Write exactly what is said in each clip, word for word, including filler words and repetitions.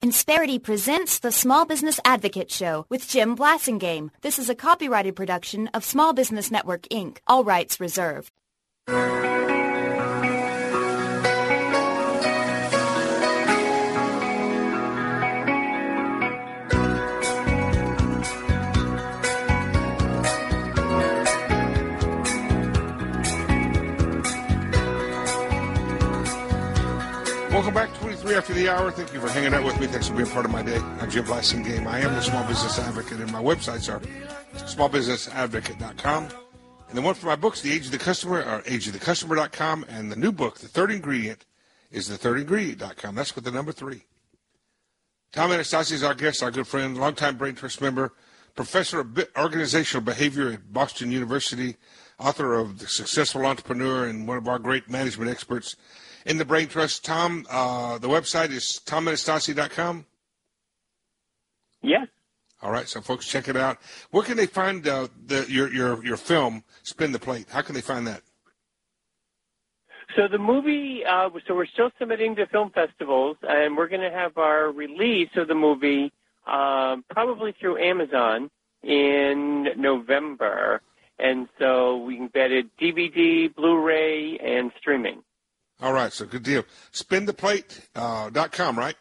Insperity presents the Small Business Advocate Show with Jim Blasingame. This is a copyrighted production of Small Business Network, Incorporated. All rights reserved. Welcome back, twenty-three after the hour. Thank you for hanging out with me. Thanks for being part of my day. I'm Jim Blasingame. I am the Small Business Advocate, and my websites are small business advocate dot com. And the one for my books, The Age of the Customer, are age of the customer dot com. And the new book, The Third Ingredient, is the third ingredient dot com. That's with the number three. Tom Anastasi is our guest, our good friend, longtime Brain Trust member, professor of organizational behavior at Boston University, author of The Successful Entrepreneur, and one of our great management experts in the Brain Trust. Tom, uh, the website is tom anastasi dot com? Yes. All right, so folks, check it out. Where can they find uh, the, your, your, your film, Spin the Plate? How can they find that? So the movie, uh, so we're still submitting to film festivals, and we're going to have our release of the movie um, probably through Amazon in November. And so we can get it D V D, Blu-ray, and streaming. All right, so good deal. spin the plate dot com, uh, right?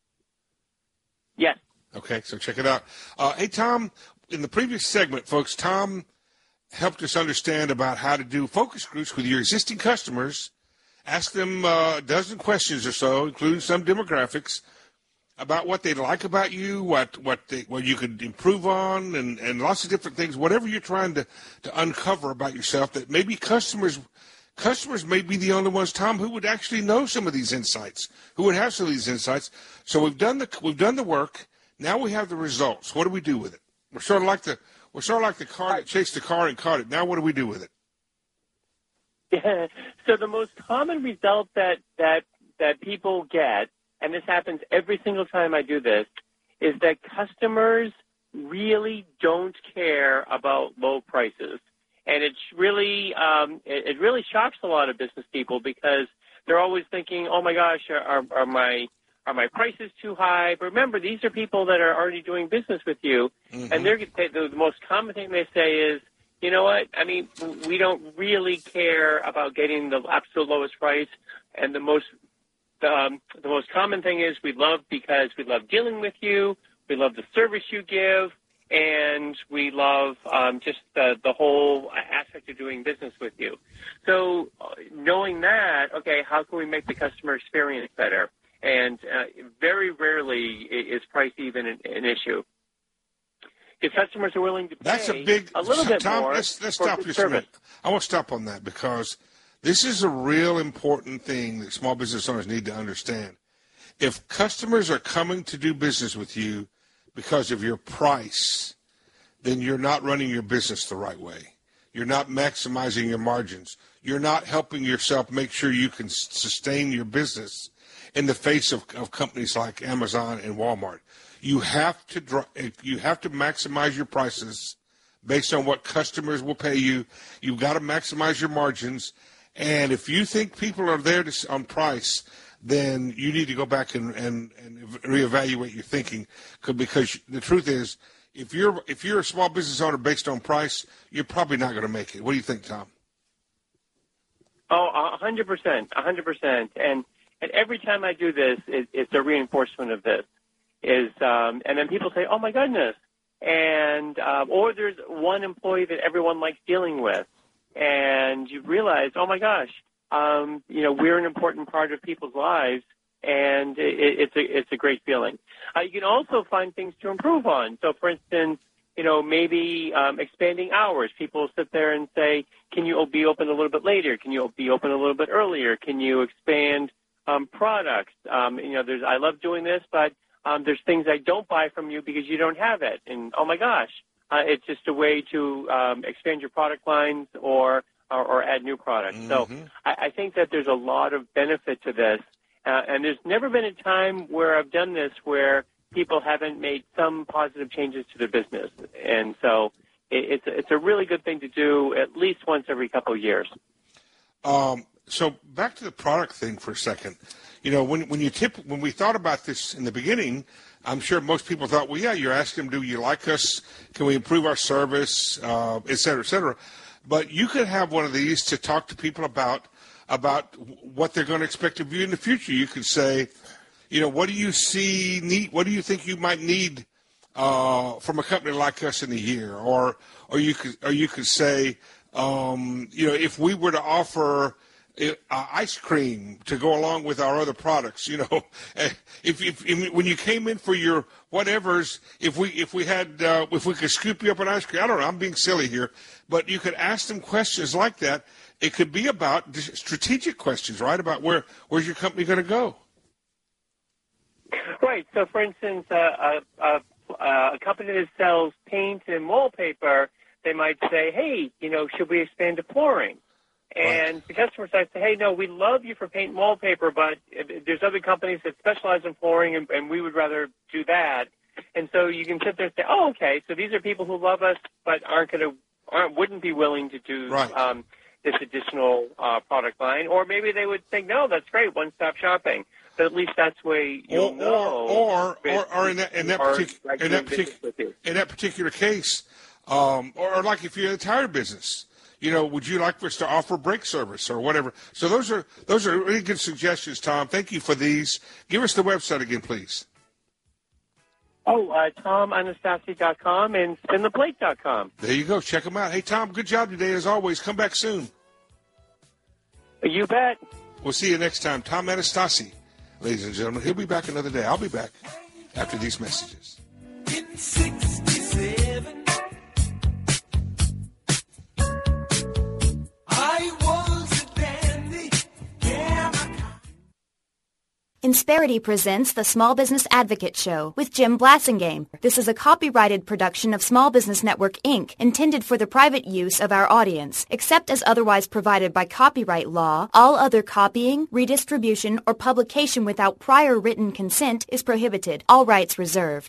Yes. Okay, so check it out. Uh, hey, Tom, in the previous segment, folks, Tom helped us understand about how to do focus groups with your existing customers. Ask them uh, a dozen questions or so, including some demographics, about what they like about you, what what they, what you could improve on, and, and lots of different things, whatever you're trying to, to uncover about yourself that maybe customers – Customers may be the only ones, Tom, who would actually know some of these insights, who would have some of these insights. So we've done the we've done the work. Now we have the results. What do we do with it? We're sort of like the we're sort of like the car that chased the car and caught it. Now what do we do with it? Yeah. So the most common result that that that people get, and this happens every single time I do this, is that customers really don't care about low prices. And it's really, um, it, it really shocks a lot of business people because they're always thinking, "Oh my gosh, are, are my are my prices too high?" But remember, these are people that are already doing business with you, mm-hmm. and they're they, the, the most common thing they say is, "You know what? I mean, we don't really care about getting the absolute lowest price." And the most um, the most common thing is, "We love because we love dealing with you. We love the service you give." And we love um, just the, the whole aspect of doing business with you. So uh, knowing that, okay, how can we make the customer experience better? And uh, very rarely is price even an, an issue. If customers are willing to pay That's a, big, a little bit Tom, more let's, let's for stop good you service. I want to stop on that because this is a real important thing that small business owners need to understand. If customers are coming to do business with you because of your price, then you're not running your business the right way. You're not maximizing your margins. You're not helping yourself make sure you can sustain your business in the face of, of companies like Amazon and Walmart. You have to you have to maximize your prices based on what customers will pay you. You've got to maximize your margins. And if you think people are there to, on price, then you need to go back and, and, and reevaluate your thinking, because the truth is, if you're if you're a small business owner based on price, you're probably not going to make it. What do you think, Tom? Oh, a hundred percent, a hundred percent. And and every time I do this, it, it's a reinforcement of this. Is um, and then people say, "Oh my goodness," and um, or there's one employee that everyone likes dealing with, and you realize, "Oh my gosh." Um, you know, we're an important part of people's lives, and it, it's a it's a great feeling. Uh, you can also find things to improve on. So, for instance, you know, maybe um, expanding hours. People sit there and say, "Can you be open a little bit later? Can you be open a little bit earlier? Can you expand um, products?" Um, you know, there's I love doing this, but um, there's things I don't buy from you because you don't have it. And oh my gosh, uh, it's just a way to um, expand your product lines or Or, or add new products. Mm-hmm. So I, I think that there's a lot of benefit to this. Uh, and there's never been a time where I've done this where people haven't made some positive changes to their business. And so it, it's, it's a really good thing to do at least once every couple of years. Um, so back to the product thing for a second. You know, when when you tip, when we thought about this in the beginning, I'm sure most people thought, well, yeah, you're asking them, do you like us? Can we improve our service, uh, et cetera, et cetera. But you could have one of these to talk to people about about what they're going to expect of you in the future. You could say, you know, what do you see need? What do you think you might need uh, from a company like us in a year? Or or you could or you could say, um, you know, if we were to offer Uh, ice cream to go along with our other products, you know, if, if, if when you came in for your whatevers, if we if we had uh, if we could scoop you up an ice cream, I don't know, I'm being silly here, but you could ask them questions like that. It could be about strategic questions, right? About where where's your company going to go? Right. So, for instance, uh, a, a, a company that sells paint and wallpaper, they might say, hey, you know, should we expand to flooring? And right. The customer side say, hey, no, we love you for paint and wallpaper, but there's other companies that specialize in flooring, and, and we would rather do that. And so you can sit there and say, oh, okay, so these are people who love us but aren't going to, aren't, wouldn't be willing to do right. um, this additional uh, product line. Or maybe they would think, no, that's great, one-stop shopping. But at least that's way you'll or, know. Or, or, or, or in that, in that, particu- in that, particu- in that particular case, um, or, or like if you're in the tire business, you know, would you like for us to offer brake service or whatever? So those are those are really good suggestions, Tom. Thank you for these. Give us the website again, please. Oh, uh, tom anastasi dot com and spin the plate dot com. There you go. Check them out. Hey, Tom, good job today as always. Come back soon. You bet. We'll see you next time. Tom Anastasi, ladies and gentlemen. He'll be back another day. I'll be back after these messages. In sixty-seven Insperity presents the Small Business Advocate Show with Jim Blasingame. This is a copyrighted production of Small Business Network, Incorporated, intended for the private use of our audience. Except as otherwise provided by copyright law, all other copying, redistribution, or publication without prior written consent is prohibited. All rights reserved.